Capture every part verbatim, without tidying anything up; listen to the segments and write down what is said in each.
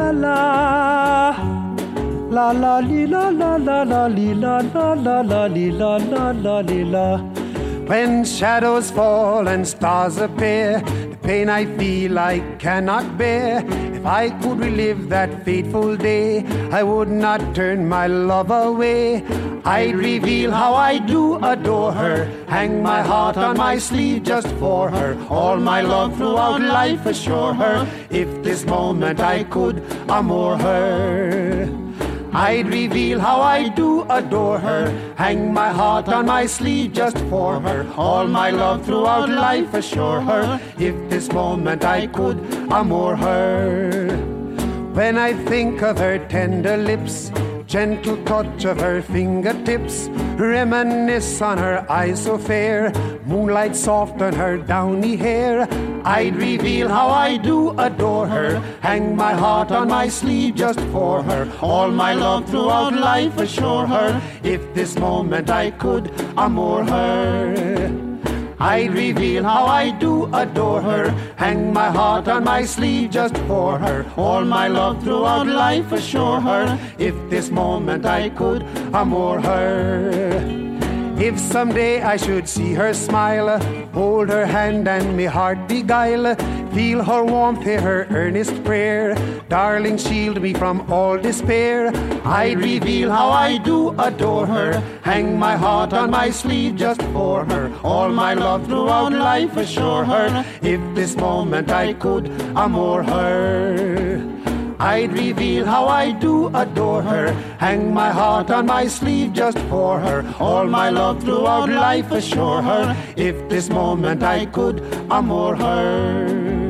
la la. La la li la la la la li la la la la li la la la li la. When shadows fall and stars appear, the pain I feel I cannot bear. If I could relive that fateful day, I would not turn my love away. I'd reveal how I do adore her, hang my heart on my sleeve just for her, all my love throughout life assure her. If this moment I could amour her, I'd reveal how I do adore her, hang my heart on my sleeve just for her, all my love throughout life assure her. If this moment I could amour her. When I think of her tender lips, gentle touch of her fingertips, reminisce on her eyes so fair, moonlight soft on her downy hair, I'd reveal how I do adore her, hang my heart on my sleeve just for her, all my love throughout life assure her. If this moment I could amour her, I'd reveal how I do adore her, hang my heart on my sleeve just for her, all my love throughout life assure her. If this moment I could amour her. If someday I should see her smile, hold her hand and me heart beguile, feel her warmth, hear her earnest prayer, darling, shield me from all despair, I'd reveal how I do adore her, hang my heart on my sleeve just for her, all my love throughout life assure her. If this moment I could amour her, I'd reveal how I do adore her, hang my heart on my sleeve just for her, all my love throughout life assure her. If this moment I could amour her.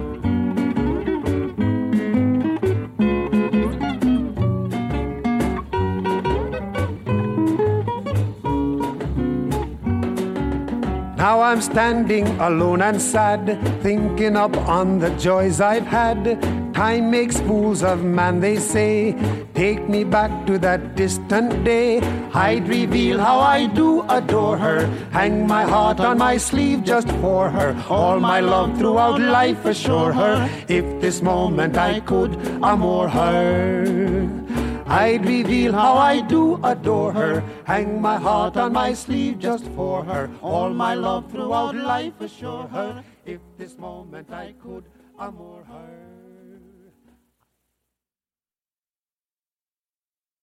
Now I'm standing alone and sad, thinking up on the joys I've had. Time makes fools of man, they say. Take me back to that distant day. I'd reveal how I do adore her, hang my heart on my sleeve just for her, all my love throughout life assure her. If this moment I could amour her, I'd reveal how I do adore her, hang my heart on my sleeve just for her, all my love throughout life assure her. If this moment I could amour her.